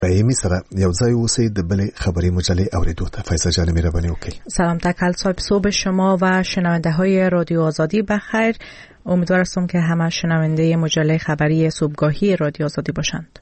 ایمی سره یو ځای اوسئ د بلې خبری مجله اوریدو ته. فیضه جان مهرباني وکړئ. سلام تکل صبح شما و شنونده های رادیو آزادی بخیر. امیدوارم که همه شنونده مجله خبری صبحگاهی رادیو آزادی باشند.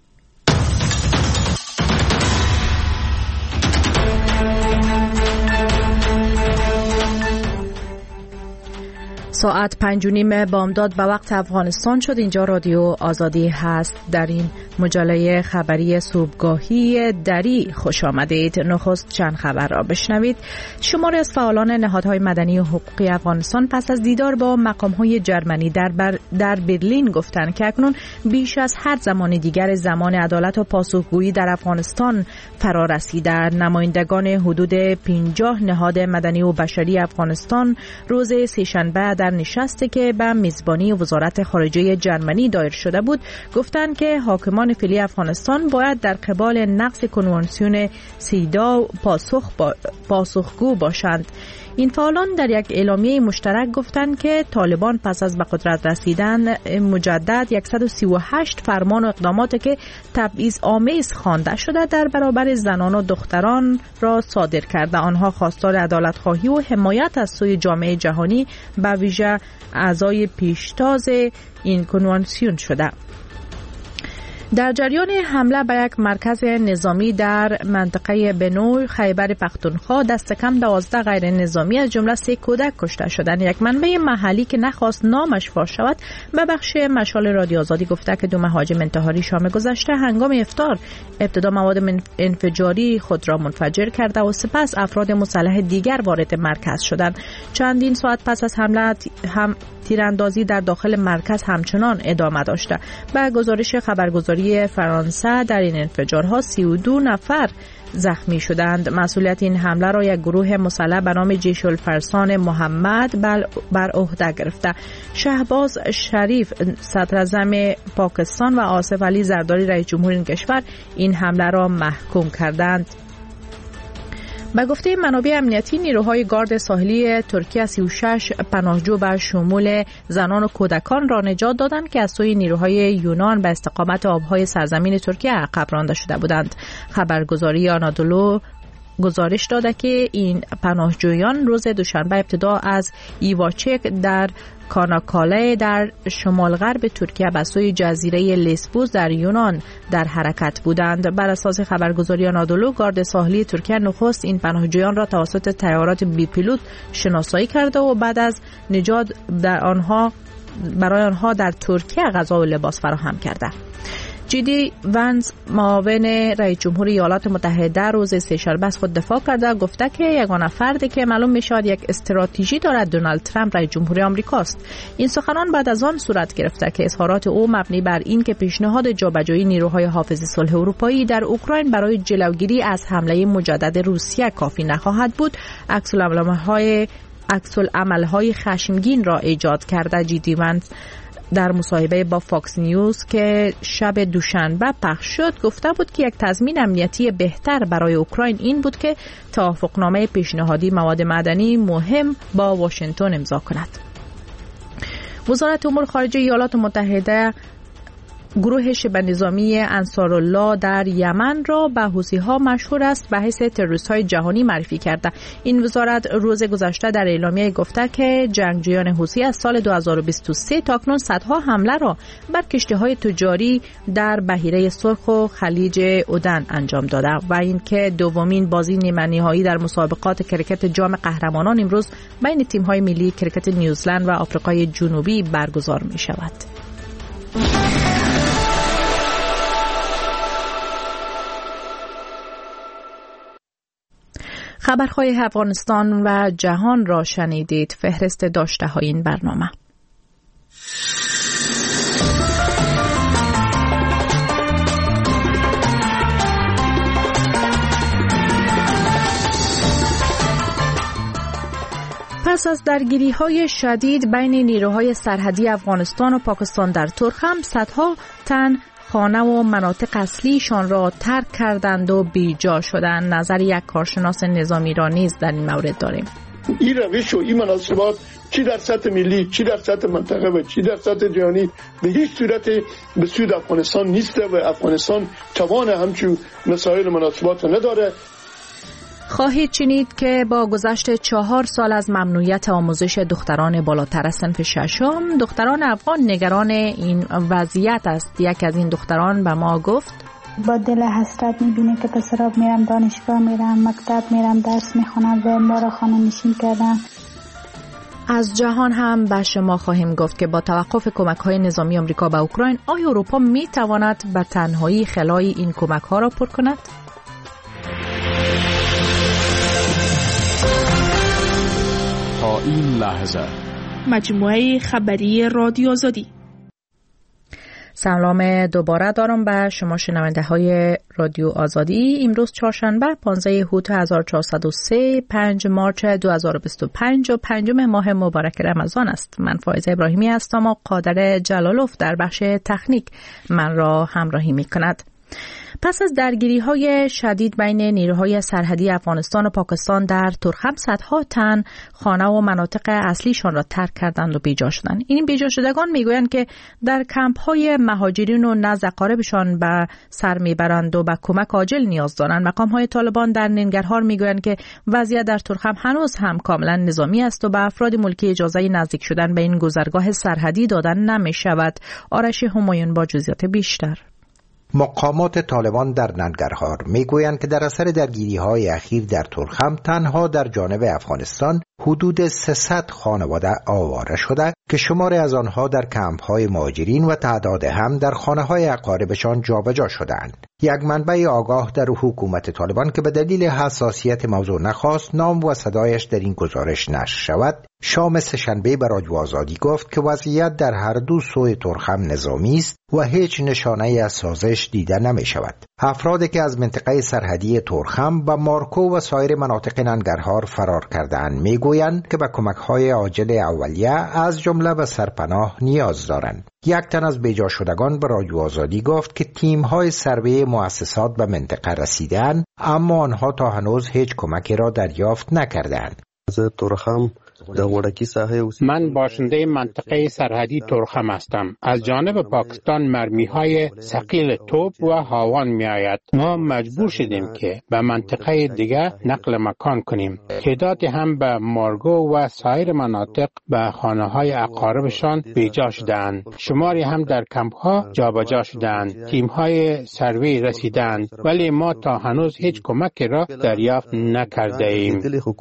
ساعت 5:30 بامداد به وقت افغانستان شد. اینجا رادیو آزادی هست. در این مجله خبری صبحگاهی دری خوش آمدید. نخست چند خبر را بشنوید. شماری از فعالان نهادهای مدنی و حقوقی افغانستان پس از دیدار با مقامهای جرمنی در برلین گفتند که اکنون بیش از هر زمان دیگر زمان عدالت و پاسخگویی در افغانستان فرا رسیده. نمایندگان حدود 50 نهاد مدنی و بشری افغانستان روز سه‌شنبه در نشستی که به میزبانی وزارت خارجه جرمنی دایر شده بود گفتند که حاکمان فعلی افغانستان باید در قبال نقض کنوانسیون سیداو پاسخگو باشند. این فعالان در یک اعلامیه مشترک گفتند که طالبان پس از به قدرت رسیدن مجدد 138 فرمان و اقداماتی که تبعیض آمیز خوانده شده در برابر زنان و دختران را صادر کرده. آنها خواستار عدالت خواهی و حمایت از سوی جامعه جهانی به ویژه اعضای پیشتاز این کنوانسیون شده. در جریان حمله به یک مرکز نظامی در منطقه بنوی خیبر پختونخوا دست کم 12 غیر نظامی از جمله 3 کودک کشته شدند. یک منبع محلی که نخواست نامش فاش شود به بخش مشال رادیو آزادی گفته که 2 مهاجم انتحاری شام گذشته هنگام افطار ابتدا مواد انفجاری خود را منفجر کرده و سپس افراد مسلح دیگر وارد مرکز شدند. چندین ساعت پس از حمله تیراندازی در داخل مرکز همچنان ادامه داشته. به گزارش خبرگزاری فرانسه در این انفجارها 32 نفر زخمی شدند. مسئولیت این حمله را یک گروه مسلح به نام جیش الفرسان محمد بر عهده گرفته. شهباز شریف صدراعظم پاکستان و آصف علی زرداری رئیس جمهور این کشور این حمله را محکوم کردند. به گفته منابع امنیتی نیروهای گارد ساحلی ترکیه 36 پناهجو به شمول زنان و کودکان را نجات دادند که از سوی نیروهای یونان به استقامت آبهای سرزمین ترکیه عقب رانده شده بودند. خبرگزاری آنادولو گزارش داده که این پناهجویان روز دوشنبه ابتدا از ایواچک در کاناکاله در شمال غرب ترکیه به سوی جزیره لیسبوس در یونان در حرکت بودند. بر اساس خبرگزاری آنادولو گارد ساحلی ترکیه نخست این پناهجویان را توسط طیارات بی پیلوت شناسایی کرده و بعد از نجات برای آنها در ترکیه غذا و لباس فراهم کرده. جی.دی. ونس معاون رئیس جمهور ایالات متحده روز سه‌شنبه از خود دفاع کرده گفته که یگانه فردی که معلوم میشد یک استراتژی دارد دونالد ترامپ رئیس جمهور آمریکاست. این سخنان بعد از آن صورت گرفته که اظهارات او مبنی بر این که پیشنهاد جابجایی نیروهای حافظ صلح اروپایی در اوکراین برای جلوگیری از حمله مجدد روسیه کافی نخواهد بود عکس‌العمل‌های خشمگین را ایجاد کرده. جی.دی. ونس در مصاحبه با فاکس نیوز که شب دوشنبه پخش شد گفته بود که یک تضمین امنیتی بهتر برای اوکراین این بود که توافقنامه پیشنهادی مواد معدنی مهم با واشنگتن امضا کند. وزارت امور خارجه ایالات متحده گروه شبه نظامی انصارالله در یمن را به حوثی‌ها مشهور است به حیث تروریست‌های جهانی معرفی کرده. این وزارت روز گذشته در اعلامیه گفته که جنگجویان حوثی از سال 2023 تا اکنون صدها حمله را بر کشتی‌های تجاری در بحیره سرخ و خلیج عدن انجام داده و اینکه دومین بازی نیمه‌نهایی در مسابقات کرکت جام قهرمانان امروز بین تیم‌های ملی کرکت نیوزلند و آفریقای جنوبی برگزار می‌شود. خبرهای افغانستان و جهان را شنیدید. فهرست داشته های این برنامه. پس از درگیری‌های شدید بین نیروهای سرحدی افغانستان و پاکستان در ترخم صدها تن خانه و مناطق اصلیشان را ترک کردند و بیجا شدند. نظر یک کارشناس نظامی را نیز در این مورد داریم. این روش و این مناسبات چی در سطح ملی، چی در سطح منطقه و چی در سطح جهانی به هیچ صورت به سود افغانستان نیست و افغانستان توان همچون مسائل مناسبات نداره. خواهید شنید که با گذشت 4 سال از ممنوعیت آموزش دختران بالاتر از صنف ششم، دختران افغان نگران این وضعیت است. یک از این دختران به ما گفت: با دل حسرت میبینه که پسرا میرم دانشگاه، میرم مکتب، میرم درس میخونم و ما را خانه نشین کردن. از جهان هم به شما خواهیم گفت که با توقف کمک‌های نظامی آمریکا به اوکراین، آیا اروپا میتواند به تنهایی خلای این کمک‌ها را پر کند؟ تا این لحظه مجموعه خبری رادیو آزادی. سلام دوباره دارم به شما شنونده های رادیو آزادی. امروز چهارشنبه 15 اوت 1403 5 مارچ 2025 و 5 ماه مبارک رمضان است. من فائزه ابراهیمی هستم و قادر جلالوف در بخش تکنیک من را همراهی می کند. پس از درگیری‌های شدید بین نیروهای سرحدی افغانستان و پاکستان در تورخم، صدها تن خانه و مناطق اصلیشان را ترک کردند و بیجا شدند. این بیجا شدگان میگویند که در کمپ‌های مهاجرین و نزد اقاربشان به سر میبرند و به کمک عاجل نیاز دارند. مقام‌های طالبان در ننگرهار میگویند که وضعیت در تورخم هنوز هم کاملا نظامی است و به افراد ملکی اجازه نزدیک شدن به این گذرگاه سرحدی دادن نمی‌شود. آرش همایون با جزئیات بیشتر. مقامات طالبان در ننگرهار میگویند که در اثر درگیری‌های اخیر در تورخم تنها در جانب افغانستان حدود 300 خانواده آواره شده که شماری از آنها در کمپ‌های مهاجرین و تعداد هم در خانه‌های اقاربشان جابجا شدند. یک منبع آگاه در حکومت طالبان که به دلیل حساسیت موضوع نخواست نام و صدایش در این گزارش نشر شود، شام سه‌شنبه به رادیو آزادی گفت که وضعیت در هر دو سوی تورخم نظامی است و هیچ نشانه از سازش دیده نمی شود. افرادی که از منطقه سرحدی تورخم به مارکو و سایر مناطق ننگرهار فرار کردند میگویند که به کمک‌های عاجل اولیه از جمله به سرپناه نیاز دارند. یک تن از بیجا شدگان به رادیو آزادی گفت که تیم‌های سروی مؤسسات به منطقه رسیدند، اما آنها تا هنوز هیچ کمکی را دریافت نکردند. من باشنده منطقه سرحدی تورخم هستم. از جانب پاکستان مرمی‌های ثقیل توپ و هاوان می‌آید. ما مجبور شدیم که به منطقه دیگر نقل مکان کنیم. تعدادی هم به مارگو و سایر مناطق به خانه‌های اقاربشان بیجا شدند. شماری هم در کمپ‌ها جابجا شدند. تیم‌های سروی رسیدند، ولی ما تا هنوز هیچ کمکی را دریافت نکرده‌ایم.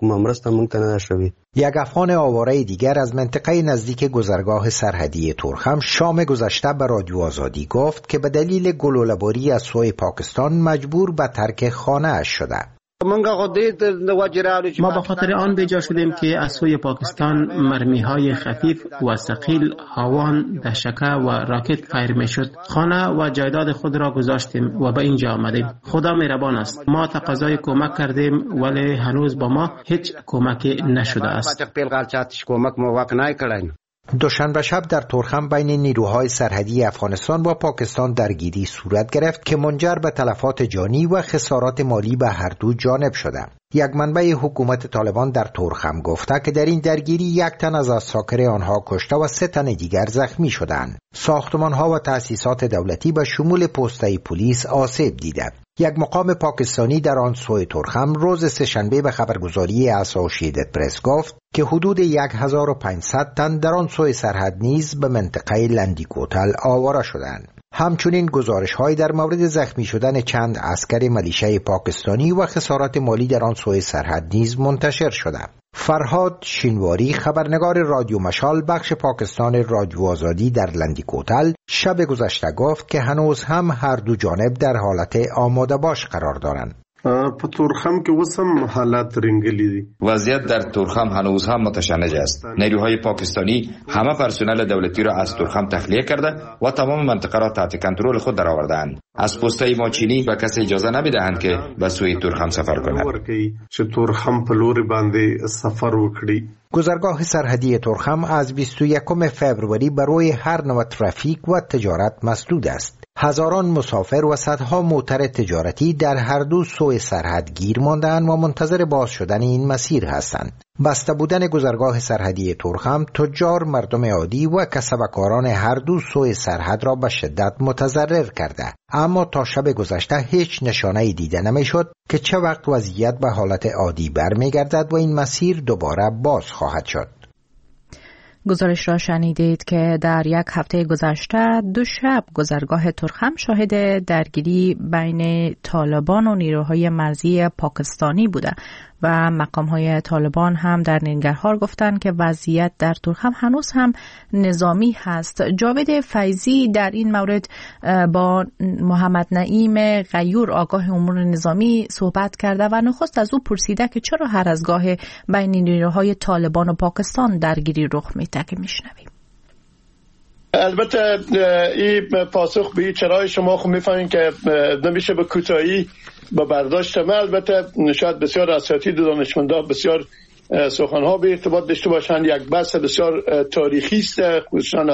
یک افغان آواره دیگر از منطقه نزدیک گذرگاه سرحدی تورخم شام گذشته به رادیو آزادی گفت که به دلیل گلوله‌باری از سوی پاکستان مجبور به ترک خانه اش شده. ما به خاطر آن بیجا شدیم که از سوی پاکستان مرمی‌های خفیف و ثقیل، هاوان، دشکه و راکت فایر می‌شد. خانه و جایداد خود را گذاشتیم و به اینجا آمدیم. خدا مهربان است. ما تقاضای کمک کردیم ولی هنوز با ما هیچ کمکی نشده است. دوشنبه شب در تورخم بین نیروهای سرحدی افغانستان و پاکستان درگیری صورت گرفت که منجر به تلفات جانی و خسارات مالی به هر دو جانب شده. یک منبع حکومت طالبان در تورخم گفته که در این درگیری یک تن از عساکر آنها کشته و 3 تن دیگر زخمی شدند. ساختمان‌ها و تأسیسات دولتی به شمول پست‌های پلیس آسیب دیده. یک مقام پاکستانی در آن سوی تورخم روز سه‌شنبه به خبرگزاری اسوسییتد پرس گفت که حدود 1500 تن در آن سوی سرحد نیز به منطقه لندیکوتل آواره شدند. همچنین گزارش‌هایی در مورد زخمی شدن چند عسکر ملیشه پاکستانی و خسارات مالی در آن سوی سرحد نیز منتشر شده. فرهاد شینواری، خبرنگار رادیو مشال بخش پاکستان رادیو آزادی در لندیکوتل، شب گذشته گفت که هنوز هم هر دو جانب در حالت آماده باش قرار دارند. په تورخم کې وسم حالات رنگلی دي. وضعیت در تورخم هنوز هم متشنج است. نیروهای پاکستانی همه پرسنل دولتی را از تورخم تخلیه کرده و تمام منطقه را تحت کنترل خود درآوردند. از پست‌های ماچینی به کسی اجازه نمیدهند که به سوی تورخم سفر کند. چې تورخم په لور باندې سفر وکړي. گذرگاه سرحدی تورخم از 21 فوریه برای هر نوع ترافیک و تجارت مسدود است. هزاران مسافر و صدها موتر تجارتی در هر دو سوی سرحد گیر مانده‌اند و منتظر باز شدن این مسیر هستند. بسته بودن گذرگاه سرحدی تورخم تجار، مردم عادی و کسبکاران هر دو سوی سرحد را به شدت متضرر کرده، اما تا شب گذشته هیچ نشانه‌ای دیده نمی‌شد که چه وقت وضعیت به حالت عادی برمیگردد و این مسیر دوباره باز خواهد شد. گزارش را شنیدید که در یک هفته گذشته 2 شب گذرگاه تورخم شاهد درگیری بین طالبان و نیروهای مرزی پاکستانی بوده و مقام‌های طالبان هم در ننگرهار گفتند که وضعیت در تورخم هنوز هم نظامی هست. جاوید فیضی در این مورد با محمد نعیم غیور آگاه امور نظامی صحبت کرده و نخست از او پرسیده که چرا هر از گاه بین نیروهای طالبان و پاکستان درگیری رخ میده که میشنویم. البته این پاسخ به چرای شما خود میفهمین که نمیشه به کوتاهی با برداشت من. البته شاید بسیار اساتید و دانشمندان بسیار سخنها به ارتباط داشته باشند. یک بحث بسیار تاریخی است، خصوصا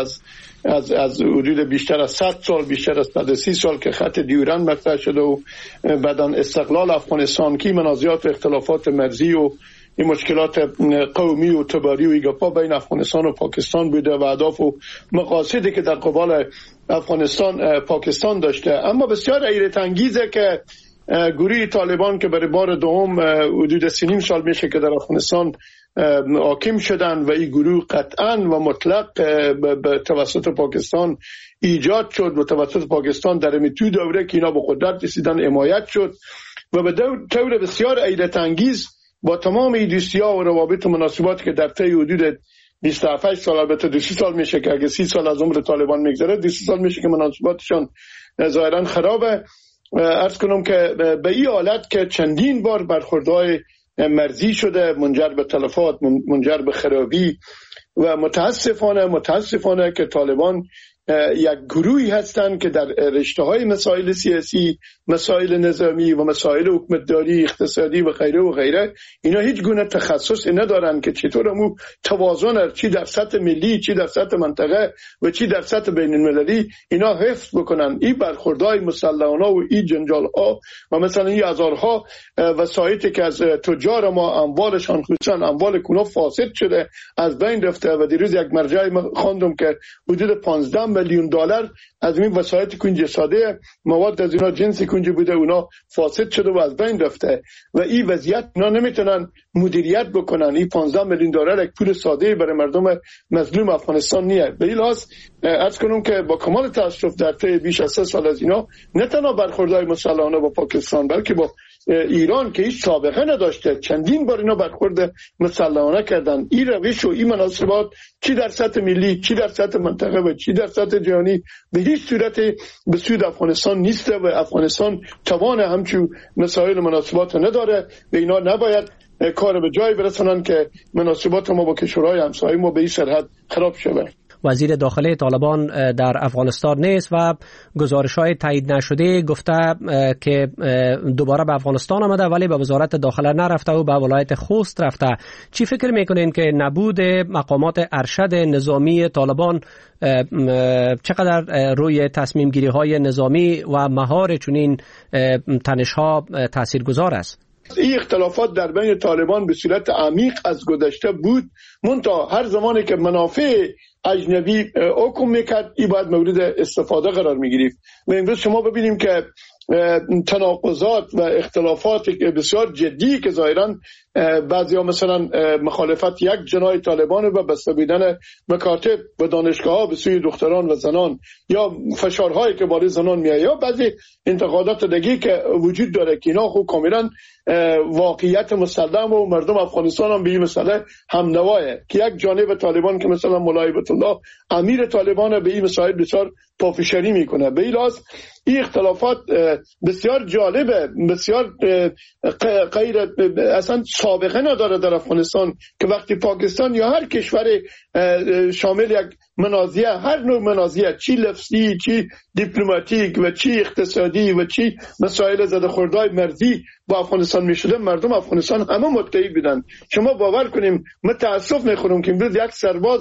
از حدود بیشتر از 100 سال، بیشتر از 130 سال که خط دیورند مطرح شده و بعداً استقلال افغانستان که منازعات و اختلافات مرزی و این مشکلات قومی و تباری و ایگاپا بین افغانستان و پاکستان بوده و اهداف و مقاصدی که در قبال افغانستان پاکستان داشته. اما بسیار حیرت انگیزه که گروه طالبان که برای بار دوم حدود 3.5 سال میشه که در افغانستان حاکم شدن و این گروه قطعاً و مطلق به توسط پاکستان ایجاد شد و توسط پاکستان در تو دوره که اینا به قدرت رسیدن حمایت شد و به طور بسیار حیرت انگیز با تمام این دوستی‌ها و روابط و مناسبات که در طی حدود 28 سال، البته 2 سال میشه که اگه 30 سال از عمر طالبان میگذره، 2 سال میشه که مناسباتشان ظاهراً خرابه. عرض کنم که به این حالت که چندین بار برخوردهای مرزی شده، منجر به تلفات، منجر به خرابی و متاسفانه که طالبان یک گروهی هستند که در رشته‌های مسائل سیاسی، مسائل نظامی و مسائل حکومتداری، اقتصادی و غیره اینا هیچ گونه تخصص ندارن که چطور همون توازن چی در سطح ملی، چی در سطح منطقه و چی در سطح بین المللی اینا حفظ بکنن. این برخوردهای مسلحانه و این جنجال‌ها و مثلا این هزارها وسایتی که از تجار ما اموالشان، خصوصا اموال کونا فاسد شده، از بین رفته و دیروز یک مرجعی خواندم که حدود 15 میلیون دلار از این وسایت کنج ساده، مواد از اینا جنسی کنج بوده، اونا فاسد شده و از بین رفته و این وضعیت اینا نمیتونن مدیریت بکنن. این 15 میلیون دلار یک پول ساده برای مردم مظلوم افغانستان نیست. به این لحاظ عرض کنم که با کمال تاسف در طی بیش از 3 سال از اینا نه تنها برخوردهای مسلحانه با پاکستان بلکه با ایران که هیچ سابقه نداشته چندین بار اینا برخورد مسلحانه کردن. این روش و این مناسبات چی در سطح ملی، چی در سطح منطقه و چی در سطح جهانی به هیچ صورت به سود افغانستان نیسته و افغانستان توان همچون مسائل مناسبات نداره و اینا نباید کار به جای برسونن که مناسبات ما با کشورهای همسایه ما به این سرحد خراب شود. وزیر داخلی طالبان در افغانستان نیست و گزارش‌های تایید نشده گفته که دوباره به افغانستان آمده ولی به وزارت داخله نرفته و به ولایت خوست رفته. چی فکر میکنین که نبود مقامات ارشد نظامی طالبان چقدر روی تصمیم گیری های نظامی و مهار چنین تنش‌ها تاثیرگذار است؟ این اختلافات در بین طالبان به صورت عمیق از گذشته بود، منتها هر زمانی که منافع اجنبی حکم میکرد این باید مورد استفاده قرار میگرفت و امروز شما ببینیم که تناقضات و اختلافات بسیار جدی که ظاهراً بعضیا مثلا مخالفت یک جناح طالبان و بسته بودن مکاتب و دانشگاه‌ها به سوی دختران و زنان یا فشارهایی که بالای زنان میاد یا بعضی انتقادات دیگه که وجود داره که اینا خب کاملا واقعیت مسلم و مردم افغانستان هم به این مسئله هم نوایه که یک جانب طالبان که مثلا مولای بیت الله امیر طالبان به این مسائل بسیار پافشاری میکنه. به این لحاظ این اختلافات بسیار جالبه، بسیار غیر اصلا سابقه نداره در افغانستان که وقتی پاکستان یا هر کشور شامل یک منازعه، هر نوع منازعه، چی لفظی، چی دیپلماتیک و چی اقتصادی و چی مسائل زده خوردهای مرزی با افغانستان میشده، مردم افغانستان همه متحد بودن. شما باور کنیم من تاسف میخورم که امروز یک سرباز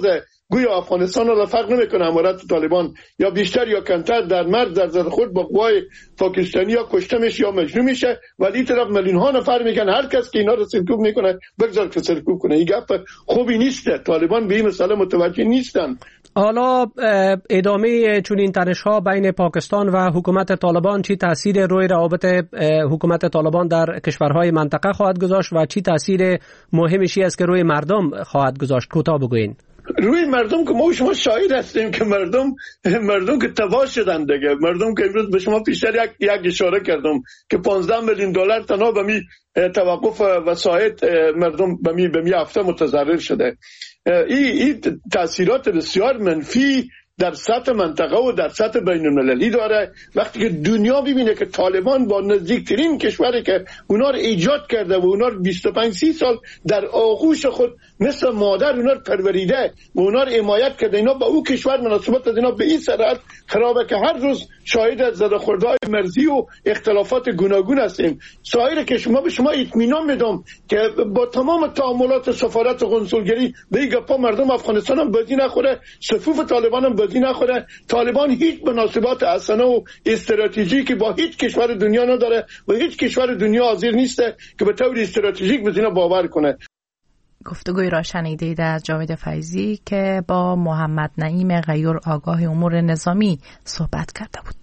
گویا افغانستان را فرق نمیکنه امارت طالبان یا بیشتر یا کمتر در مرز در زد خود با قوای پاکستانی یا کشته میشه یا مجنون میشه، ولی طرف میلیون ها نفر میگن هر کس که اینا رو سرکوب میکنه بگذار که سرکوب کنه. این گپ خوبی نیست. طالبان به این مسئله متوجه نیستن. حالا ادامه چنین تنش‌ها بین پاکستان و حکومت طالبان چی تاثیر روی روابط حکومت طالبان در کشورهای منطقه خواهد گذاشت و چی تاثیر مهمشی است که روی مردم خواهد گذاشت؟ کوتاه بگوین. روی مردم که ما شما شاهد هستیم که مردم که تباه شدن دیگه. مردم که امروز به شما پیشتر یک اشاره کردم که 15 میلیون دلار تنها به می توقف وسایط مردم به می هفته متضرر شده. این تاثیرات بسیار منفی در سطح منطقه و در سطح بین المللی داره. وقتی که دنیا ببینه که طالبان با نزدیکترین کشوری که اونا رو ایجاد کرده و اونا رو 25-30 سال در آغوش خود مثل مادر اونا رو پروریده و اونا رو حمایت کرده، اینا با او کشور مناسبت از اینا به این سرعت خرابه که هر روز شاهد از زده‌خوردهای مرزی و اختلافات گوناگون هستیم. سایر که شما به شما اطمینان میدم که با تمام تعاملات سفارت و قنصلگری به این گپا مردم افغانستان هم بازی نخوره، صفوف طالبان هم بازی نخوره. طالبان هیچ مناسبات حسنه و استراتژیکی با هیچ کشور دنیا نداره و هیچ کشور دنیا حاضر نیسته که به طور استراتژیک به اینا باور کنه. گفتگوی را شنیدید از جاوید فیضی که با محمد نعیم غیور آگاه امور نظامی صحبت کرده بود.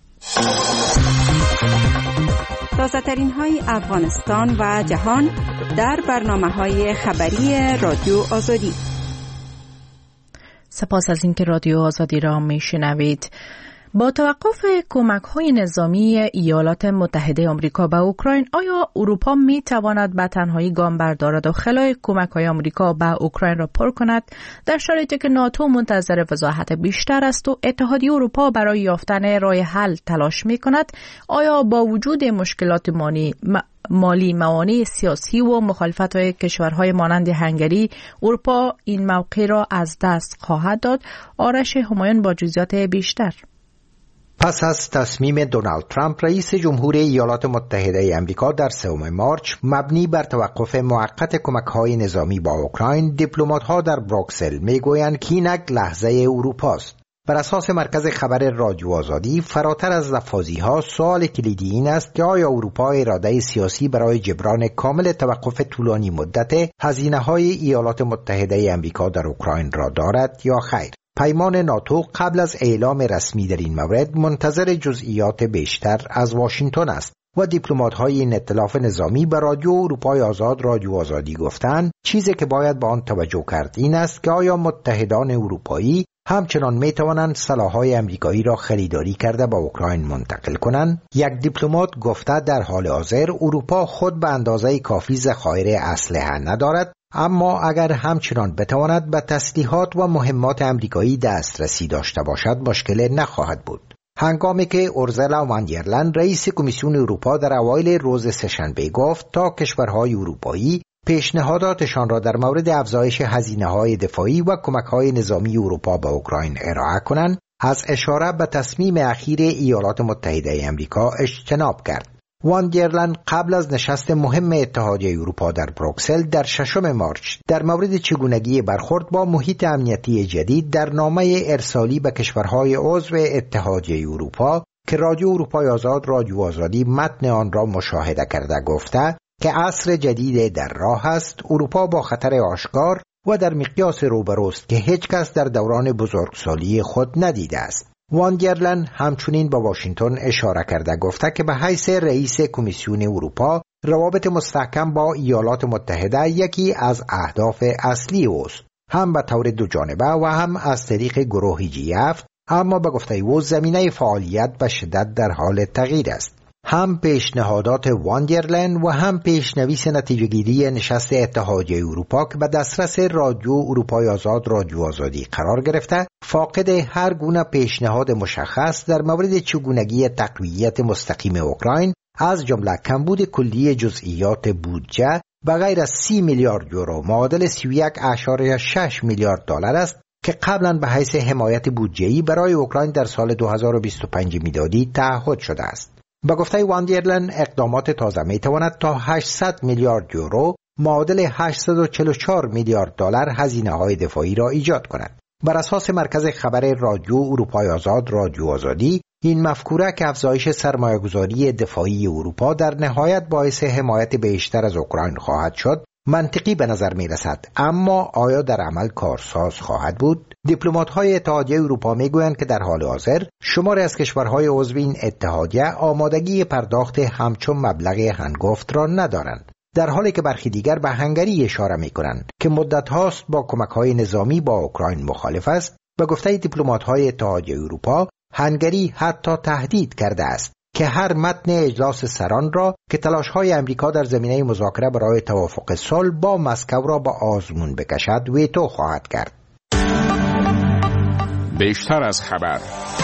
تازه‌ترین های افغانستان و جهان در برنامه‌های خبری رادیو آزادی. سپاس از اینکه رادیو آزادی را میشنوید. با توقف کمک‌های نظامی ایالات متحده آمریکا به اوکراین، آیا اروپا می‌تواند به تنهایی گام بردارد و خلای کمک‌های آمریکا به اوکراین را پر کند در شرایطی که ناتو منتظر وضاحت بیشتر است و اتحادیه اروپا برای یافتن راه حل تلاش می‌کند؟ آیا با وجود مشکلات مالی، موانع سیاسی و مخالفت‌های کشورهای مانند هنگری، اروپا این موقع را از دست خواهد داد؟ آرش همایون با جزئیات بیشتر. پس از تصمیم دونالد ترامپ رئیس جمهور ایالات متحده آمریکا در 3 مارچ مبنی بر توقف موقت کمک‌های نظامی با اوکراین، دیپلمات‌ها در بروکسل میگویند که اینک لحظه اروپاست. بر اساس مرکز خبر رادیو آزادی، فراتر از لفاظی‌ها سوال کلیدی این است که آیا اروپا اراده سیاسی برای جبران کامل توقف طولانی مدت هزینه‌های ایالات متحده آمریکا در اوکراین را دارد یا خیر؟ پیمان ناتو قبل از اعلام رسمی در این مورد منتظر جزئیات بیشتر از واشنگتن است و دیپلمات‌های این ائتلاف نظامی به رادیو اروپای آزاد رادیو آزادی گفتند چیزی که باید به آن توجه کرد این است که آیا متحدان اروپایی همچنان میتوانند سلاح‌های آمریکایی را خریداری کرده به اوکراین منتقل کنند. یک دیپلمات گفته در حال حاضر اروپا خود به اندازه کافی ذخایر اسلحه ندارد، اما اگر همچنان بتواند به تسلیحات و مهمات آمریکایی دسترسی داشته باشد مشکل نخواهد بود. هنگامی که اورزولا وان در لین رئیس کمیسیون اروپا در اوایل روز سه‌شنبه گفت تا کشورهای اروپایی پیشنهاداتشان را در مورد افزایش هزینه‌های دفاعی و کمک‌های نظامی اروپا به اوکراین ارائه کنند، از اشاره به تصمیم اخیر ایالات متحده آمریکا اجتناب کرد. وان در لین قبل از نشست مهم اتحادیه اروپا در بروکسل در 6 مارچ در مورد چگونگی برخورد با محیط امنیتی جدید در نامه ارسالی به کشورهای عضو اتحادیه اروپا که رادیو اروپای آزاد رادیو آزادی متن آن را مشاهده کرده گفته که عصر جدید در راه است. اروپا با خطر آشکار و در مقیاس روبروست که هیچ کس در دوران بزرگسالی خود ندیده است. وان در لین همچنین با واشنگتن اشاره کرده گفته که به حیث رئیس کمیسیون اروپا روابط مستحکم با ایالات متحده یکی از اهداف اصلی اوست، هم به طور دو جانبه و هم از طریق گروه G7، اما به گفته او زمینه فعالیت به شدت در حال تغییر است. هم پیشنهادات وان در لین و هم پیشنویس نتیجه‌گیری نشست اتحادیه اروپا که به دسترس رادیو اروپای آزاد رادیو آزادی قرار گرفته فاقد هر گونه پیشنهاد مشخص در مورد چگونگی تقویت مستقیم اوکراین، از جمله کمبود کلی جزئیات بودجه به غیر از 30 میلیارد یورو معادل 31.6 میلیارد دلار است که قبلا به حیث حمایت بودجه‌ای برای اوکراین در سال 2025 میلادی تعهد شده است. با گفته وان در لین اقدامات تازه میتواند تا 800 میلیارد یورو معادل 844 میلیارد دلار هزینه‌های دفاعی را ایجاد کند. بر اساس مرکز خبر رادیو اروپای آزاد رادیو آزادی، این مفکوره که افزایش سرمایه‌گذاری دفاعی اروپا در نهایت باعث حمایت بیشتر از اوکراین خواهد شد، منطقی به نظر می رسد. اما آیا در عمل کارساز خواهد بود؟ دیپلمات‌های اتحادیه اروپا میگویند که در حال حاضر شماری از کشورهای عضو این اتحادیه آمادگی پرداخت همچون مبلغ هنگفت را ندارند، در حالی که برخی دیگر به هنگری اشاره می‌کنند که مدت هاست با کمک‌های نظامی با اوکراین مخالف است. به گفته دیپلمات‌های اتحادیه اروپا، هنگری حتی تهدید کرده است که هر متن اجلاس سران را که تلاش‌های امریکا در زمینه مذاکره برای توافق صلح با مسکو را به آزمون بکشد ویتو خواهد کرد. بیشتر از خبر.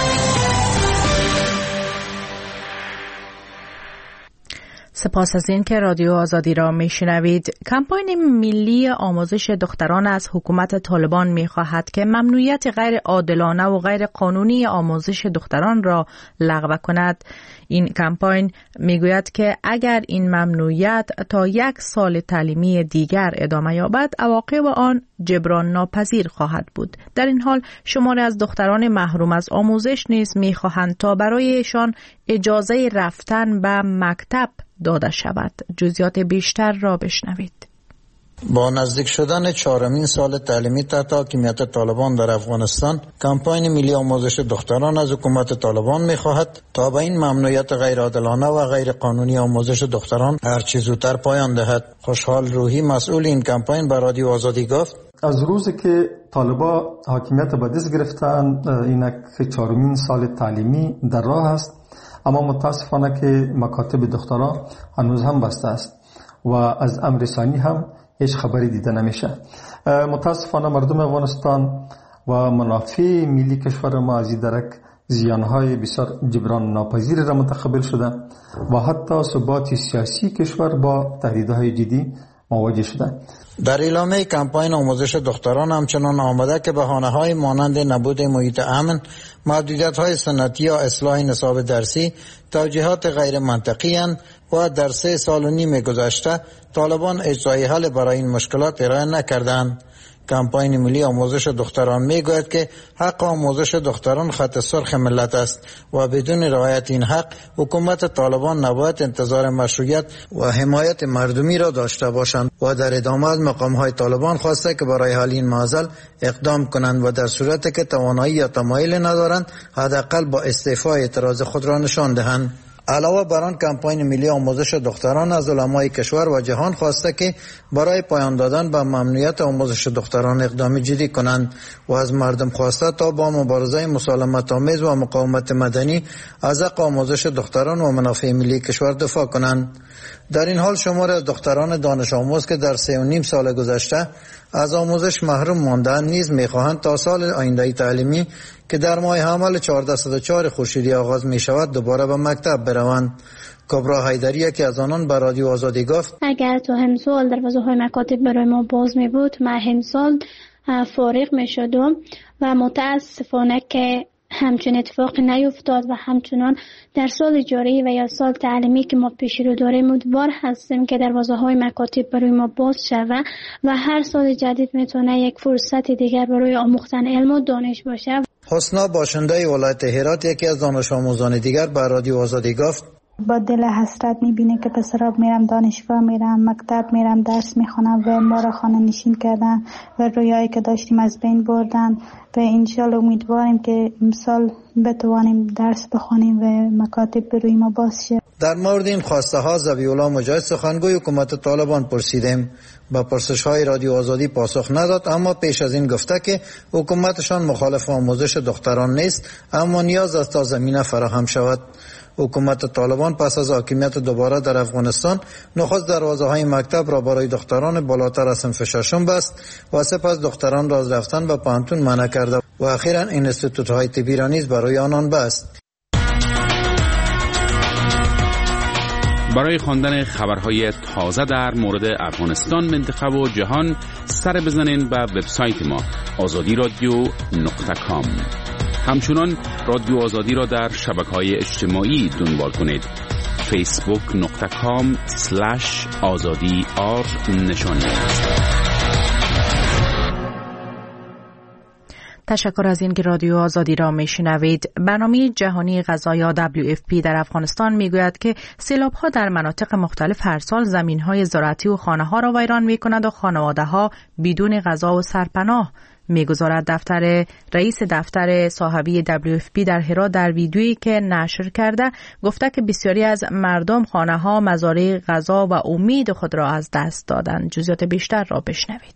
سپاس از این که رادیو آزادی را میشنوید. کمپاین ملی آموزش دختران از حکومت طالبان میخواهد که ممنوعیت غیر عادلانه و غیر قانونی آموزش دختران را لغو کند. این کمپاین میگوید که اگر این ممنوعیت تا 1 سال تعلیمی دیگر ادامه یابد، عواقب آن جبران ناپذیر خواهد بود. در این حال شماری از دختران محروم از آموزش نیز میخواهند تا برایشان اجازه رفتن به مکتب داده شود. جزئیات بیشتر را بشنوید. با نزدیک شدن 4مین سال تعلیمی تحت حاکمیت طالبان در افغانستان، کمپاین ملی آموزش دختران از حکومت طالبان می‌خواهد تا به این ممنوعیت غیرعادلانه و غیر قانونی آموزش دختران هرچه زودتر پایان دهد. خوشحال روحی، مسئول این کمپاین، به رادیو آزادی گفت: از روزی که طالبا حاکمیت به دست گرفتن، اینک 4مین سال تعلیمی در راه است، اما متاسفانه که مکاتب دختران هنوز هم بسته است و از امر ثانی هم هیچ خبری دیده نمیشه. متاسفانه مردم افغانستان و منافع ملی کشور ما از این درک زیانهای بسیار جبران ناپذیر را متقبل شده و حتی ثبات سیاسی کشور با تهدیدهای جدی مواجه شده. در اعلامیه کمپاین آموزش دختران همچنان آمده که بهانه‌های مانند نبود محیط امن، محدودیت‌های سنتی یا اصلاح نصاب درسی توجیهات غیر منطقی اند و در 3 سال و نیم گذشته طالبان اجرای حل برای این مشکلات ارائه نکردند. کمپاین ملی آموزش دختران میگوید که حق آموزش دختران خط سرخ ملت است و بدون رعایت این حق حکومت طالبان نباید انتظار مشروعیت و حمایت مردمی را داشته باشند و در ادامه از مقام‌های طالبان خواسته که برای حل این معضل اقدام کنند و در صورتی که توانایی یا تمایل ندارند حداقل با استعفای اعتراض خود را نشان دهند. علاوه بر آن، کمپاین ملی آموزش دختران از علمای کشور و جهان خواسته که برای پایان دادن به ممنوعیت آموزش دختران اقدام جدی کنند و از مردم خواسته تا با مبارزه مسالمت آمیز و مقاومت مدنی از حق آموزش دختران و منافع ملی کشور دفاع کنند. در این حال شمار از دختران دانش آموز که در 3.5 سال گذشته از آموزش محروم ماندند نیز می‌خواهند تا سال آینده تعلیمی که در ماه حمل 1404 خورشیدی آغاز می شود دوباره به مکتب بروند. کبرا حیدری که از آنان به رادیو آزادی گفت: اگر تو همسال دروازه‌های مکاتب برای ما باز می بود، ما همسال فارغ می شدم و متاسفانه که همچون اتفاقی نیفتاد و همچنان در سال جاری و یا سال تعلیمی که ما پیش رو داریم امیدوار هستیم که دروازه‌های مکاتب برای ما باز شود و هر سال جدید میتونه یک فرصت دیگر برای آموختن علم و دانش باشه. حسنا باشنده ولایت هرات یکی از دانش آموزان دیگر به رادیو آزادی گفت: با دل حسرت میبینه که پسرا میرم دانشگاه، میرم مکتب، میرم درس میخونم و ما را خانه نشین کردن و رویایی که داشتیم از بین بردن و انشالله امیدواریم که امسال بتوانیم درس بخونیم و مکاتب بروی ما باز شه. در مورد این خواسته ها ذبیح‌الله مجاهد سخنگوی حکومت طالبان پرسیدیم. با پرسش های رادیو آزادی پاسخ نداد، اما پیش از این گفته که حکومتشان مخالف آموزش دختران نیست، اما نیاز است تا زمینه فراهم شود. حکومت طالبان پس از حاکمیت دوباره در افغانستان نخست دروازه‌های مکتب را برای دختران بالاتر از صنف 6 بست و سپس دختران را از رفتن به پانتون منع کرده و اخیراً اینستیتوت‌های طبی را نیز برای آنان بست. برای خواندن خبرهای تازه در مورد افغانستان، منطقه و جهان سر بزنین به وبسایت ما azadiradio.com. همچنان رادیو آزادی را در شبکه‌های اجتماعی دنبال کنید. facebook.com/azadi_r. تشکر از اینکه رادیو آزادی را میشنوید. برنامه جهانی غذا یا WFP در افغانستان میگوید که سیلاب‌ها در مناطق مختلف هر سال زمین‌های زراعتی و خانه‌ها را ویران می‌کند و خانواده‌ها بدون غذا و سرپناه میگذارد. رئیس دفتر صاحبی WFP در هرات در ویدیویی که نشر کرده گفته که بسیاری از مردم خانه‌ها، مزارع غذا و امید خود را از دست دادند. جزئیات بیشتر را بشنوید.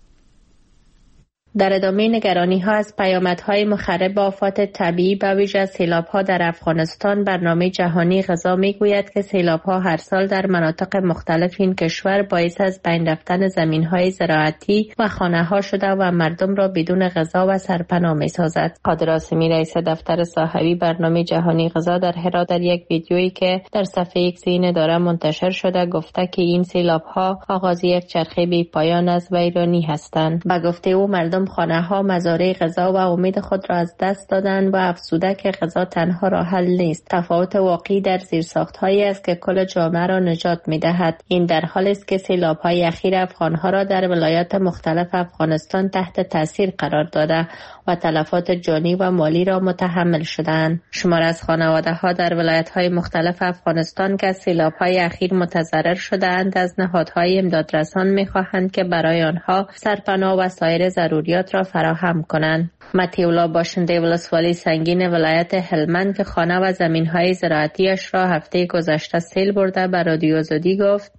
در ادامه نگرانی‌ها از پیامدهای مخرب آفات طبیعی به ویژه سیلاب‌ها در افغانستان، برنامه جهانی غذا می‌گوید که سیلاب‌ها هر سال در مناطق مختلف این کشور باعث از بین رفتن زمین‌های زراعتی و خانه‌ها شده و مردم را بدون غذا و سرپناه می‌سازد. قادر عاصمی رئیس دفتر صاحبی برنامه جهانی غذا در هرات در یک ویدیویی که در صفحه ایکس این اداره منتشر شده گفته که این سیلاب‌ها آغاز یک چرخه بی‌پایان از ویرانی هستند. به گفته او مردم خانه‌ها، مزارع غذا و امید خود را از دست دادند و افزوده که غذا تنها راه حل نیست. تفاوت واقعی در زیرساخت‌هایی است که کل جامعه را نجات می‌دهد. این در حالی است که سیلاب‌های اخیر افغان‌ها را در ولایات مختلف افغانستان تحت تاثیر قرار داده و تلفات جانی و مالی را متحمل شدند. شمار از خانواده‌ها در ولایت‌های مختلف افغانستان که از سیلاب‌های اخیر متضرر شده‌اند از نهادهای امدادرسان می‌خواهند که برای آنها سرپناه و سایر ضروریات را فراهم کنند. متیولا باشنده ولسوالی سنگین ولایت هلمند که خانه و زمین‌های زراعتیش را هفته گذشته سیل برده به رادیو آزادی گفت: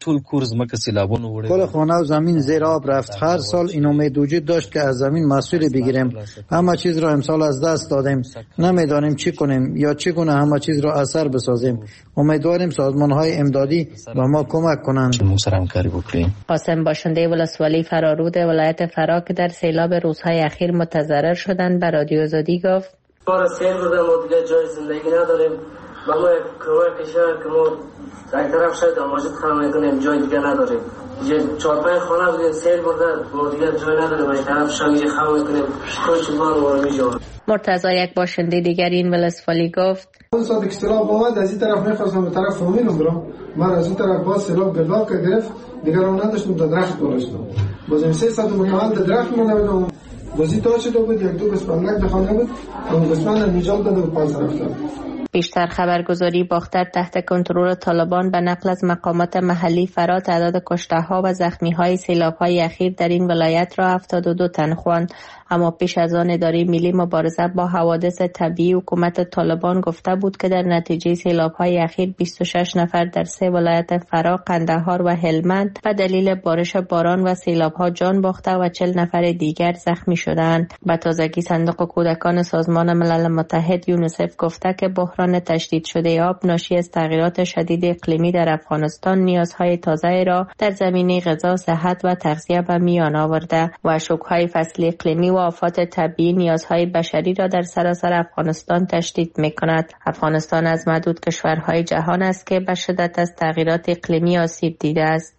کل خانه و زمین زیر آب رفت. هر سال این امید وجود داشت که از زمین محصول بگیریم. همه چیز را امسال از دست دادیم. نمیدانیم چی کنیم یا چگونه همه چیز را اثر بسازیم. امیدواریم سازمان‌های امدادی به ما کمک کنند. قاسم باشنده ولسوالی فرارود ولایت فرا که در سیلاب روزهای اخیر متضرر شدند به رادیو آزادی گفت: ما سیل بوده، ما دیگه جای زندگی نداریم. ما کمک شهر که ما یک طرف شاید ماجد خانه میکنیم، جای دیگه نداریم. یه 4-5 خانه بودیم سیل برده، ما دیگه جای نداریم. یک طرف شاید خانه میکنیم، کوچ بار وارد میشیم. مرتضی یک باشنده دیگر این ولسوالی گفت: اون سال که سیلاب اومد از این طرف می‌خواستم به طرف فامیلم برم. من از این طرف باز سیلاب گرداب که گرفت، دیگه رو نداشتم تا درخت گذاشتم. بازم 300 متر درخت مونده بازی تا شده بود، یک دو قسمت دخانه بود، اون قسمت نجات داده و پاس رفتن. بیشتر خبرگزاری باختر تحت کنترل طالبان به نقل از مقامات محلی فرا تعداد کشته‌ها و زخمی‌های سیلاب‌های اخیر در این ولایت را 72 تن خواند. اما پیش از آن اداره ملی مبارزه با حوادث طبیعی حکومت طالبان گفته بود که در نتیجه سیلاب‌های اخیر 26 نفر در 3 ولایت فرا، قندهار و هلمند به دلیل بارش باران و سیلاب‌ها جان باخته و 40 نفر دیگر زخمی شدند. به تازگی صندوق کودکان سازمان ملل متحد یونیسف گفته که بحران تشدید شده آب ناشی از تغییرات شدید اقلیمی در افغانستان نیازهای تازه را در زمینه غذا، صحت و تغذیه به میان آورده و شوک‌های فصلی اقلیمی و آفات طبیعی نیازهای بشری را در سراسر افغانستان تشدید می‌کند. افغانستان از معدود کشورهای جهان است که به شدت از تغییرات اقلیمی آسیب دیده است.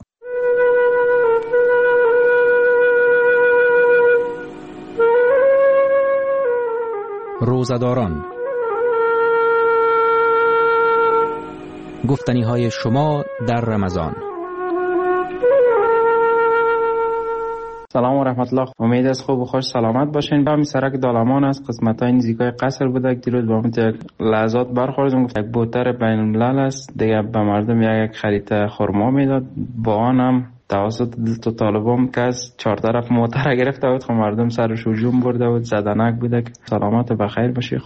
روزه‌داران، گفتنی‌های شما در رمضان. سلام و رحمت الله. امید است خوب و خوش سلامت باشین. با می سرک دالمان است، قسمت‌های نزدیکای قصر بوده که دیروز با من یک لحظات برخوردم. گفت یک بوتر بین الملل است دیگه، به مردم یک خرید خرما میداد. با آنم توسط طالبان که از 4 طرف موتر گرفته بود، خب مردم سرش هجوم برده بود، زدنک بوده. سلامت و بخیر باشی.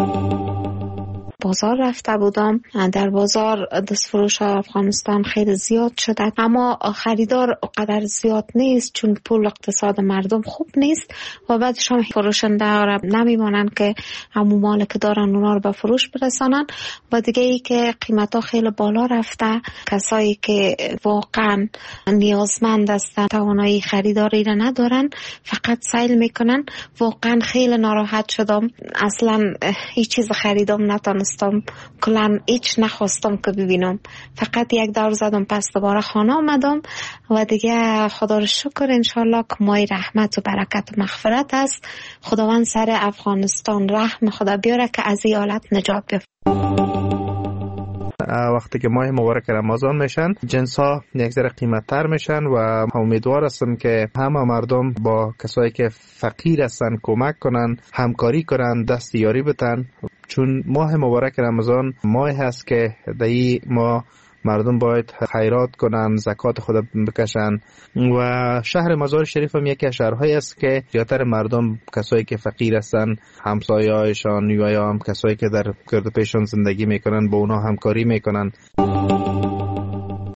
بازار رفته بودم، در بازار دستفروش افغانستان خیلی زیاد شده، اما خریدار قدر زیاد نیست چون پول اقتصاد مردم خوب نیست و بعدش هم فروشنده ها نمیمانند که همون مال که دارن اونا رو به فروش برسانن و دیگه ای که قیمت ها خیلی بالا رفته. کسایی که واقعا نیازمند هستن، توانایی خریداری را ندارن، فقط سیل میکنن. واقعا خیلی ناراحت شدم، اصلا هیچ چیز خریدم نتونستم، کلان هیچ نخواستم که ببینم، فقط یک دور زدم پس دوباره خانه آمدم و دیگه خدا رو شکر انشالله که مای رحمت و برکت و مغفرت است. خداوند سر افغانستان رحم خدا بیاره که از این حالت نجات بیافته. وقتی که ماه مبارک رمضان میشن جنس ها یک ذره قیمت تر میشن و امیدوار هستم که همه مردم با کسایی که فقیر هستن کمک کنن، همکاری کنن، دست یاری بتن، چون ماه مبارک رمضان ماه هست که دایی ما مردم باید خیرات کنن، زکات خود بکشن و شهر مزار شریف هم یکی از شهرهایی است که زیاتر مردم کسایی که فقیر هستن، همسایه‌هایشان یا هم کسایی که در گرد پیشان زندگی میکنن با اونا همکاری میکنن.